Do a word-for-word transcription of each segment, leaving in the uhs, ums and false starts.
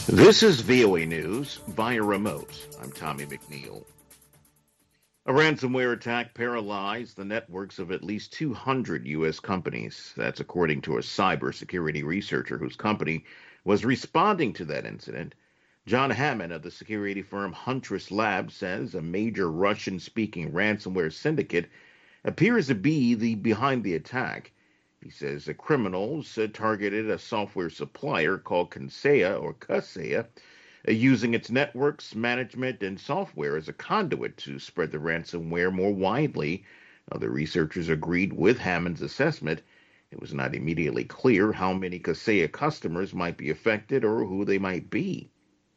This is V O A News via remote. I'm Tommy McNeil. A ransomware attack paralyzed the networks of at least two hundred U S companies. That's according to a cybersecurity researcher whose company was responding to that incident. John Hammond of the security firm Huntress Labs says a major Russian-speaking ransomware syndicate appears to be the behind the attack. He says the criminals uh, targeted a software supplier called Kaseya or Kaseya, uh, using its networks, management, and software as a conduit to spread the ransomware more widely. Other researchers agreed with Hammond's assessment. It was not immediately clear how many Kaseya customers might be affected or who they might be.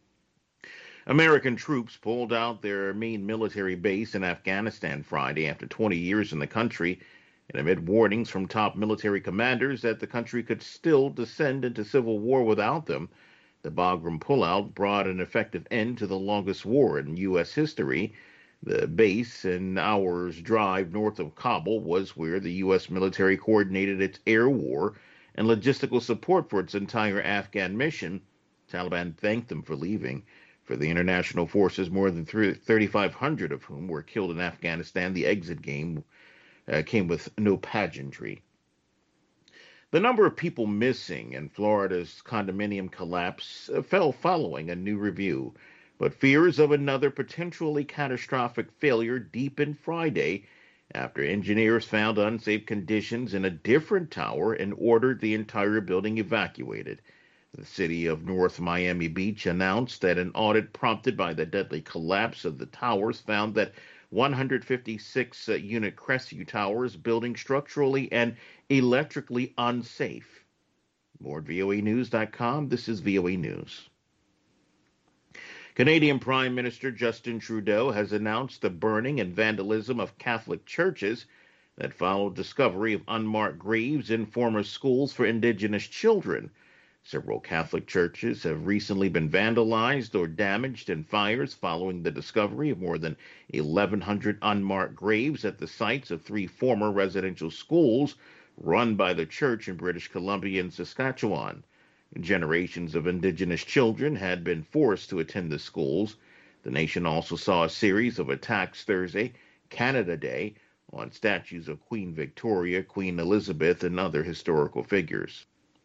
American troops pulled out their main military base in Afghanistan Friday after twenty years in the country, and amid warnings from top military commanders that the country could still descend into civil war without them. The Bagram pullout brought an effective end to the longest war in U S history. The base, an hour's drive north of Kabul, was where the U S military coordinated its air war and logistical support for its entire Afghan mission. Taliban thanked them for leaving. For the international forces, more than thirty-five hundred of whom were killed in Afghanistan, the exit game uh, came with no pageantry. The number of people missing in Florida's condominium collapse uh, fell following a new review, but fears of another potentially catastrophic failure deepened Friday after engineers found unsafe conditions in a different tower and ordered the entire building evacuated. The city of North Miami Beach announced that an audit prompted by the deadly collapse of the towers found that one hundred fifty-six uh, unit Crestview Towers building structurally and electrically unsafe. More at V O A news dot com. This is V O A News. Canadian Prime Minister Justin Trudeau has announced the burning and vandalism of Catholic churches that followed discovery of unmarked graves in former schools for Indigenous children. Several Catholic churches have recently been vandalized or damaged in fires following the discovery of more than eleven hundred unmarked graves at the sites of three former residential schools run by the church in British Columbia and Saskatchewan. Generations of Indigenous children had been forced to attend the schools. The nation also saw a series of attacks Thursday, Canada Day, on statues of Queen Victoria, Queen Elizabeth, and other historical figures.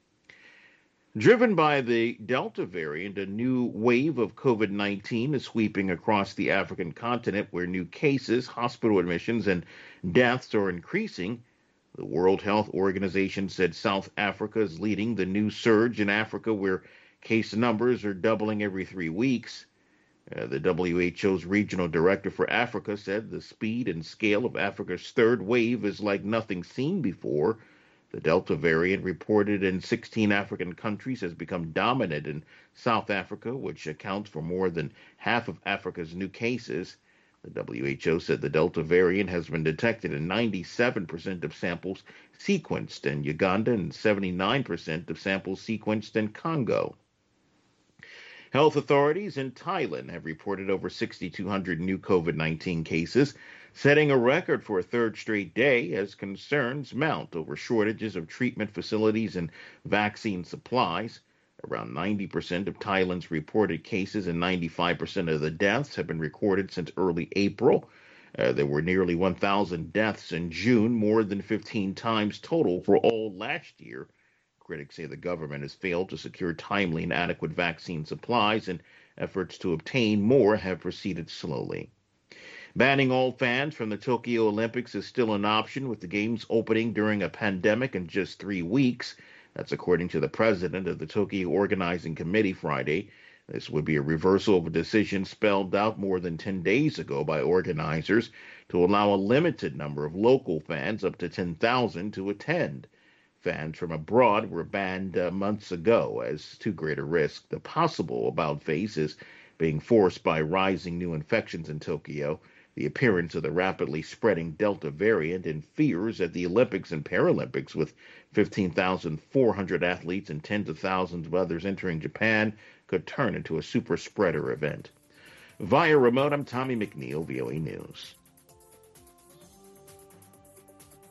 Driven by the Delta variant, a new wave of COVID nineteen is sweeping across the African continent where new cases, hospital admissions, and deaths are increasing. The World Health Organization said South Africa is leading the new surge in Africa, where case numbers are doubling every three weeks. Uh, the W H O's regional director for Africa said the speed and scale of Africa's third wave is like nothing seen before. The Delta variant, reported in sixteen African countries, has become dominant in South Africa, which accounts for more than half of Africa's new cases. The W H O said the Delta variant has been detected in ninety-seven percent of samples sequenced in Uganda and seventy-nine percent of samples sequenced in Congo. Health authorities in Thailand have reported over six thousand two hundred new COVID nineteen cases, setting a record for a third straight day as concerns mount over shortages of treatment facilities and vaccine supplies. Around ninety percent of Thailand's reported cases and ninety-five percent of the deaths have been recorded since early April. Uh, there were nearly one thousand deaths in June, more than fifteen times total for all last year. Critics say the government has failed to secure timely and adequate vaccine supplies, and efforts to obtain more have proceeded slowly. Banning all fans from the Tokyo Olympics is still an option, with the Games opening during a pandemic in just three weeks. That's according to the president of the Tokyo Organizing Committee Friday. This would be a reversal of a decision spelled out more than ten days ago by organizers to allow a limited number of local fans, up to ten thousand, to attend. Fans from abroad were banned uh, months ago as too great a risk. The possible about-face is being forced by rising new infections in Tokyo, the appearance of the rapidly spreading Delta variant, and fears that the Olympics and Paralympics, with fifteen thousand four hundred athletes and tens of thousands of others entering Japan, could turn into a super spreader event. Via remote, I'm Tommy McNeil, V O A News.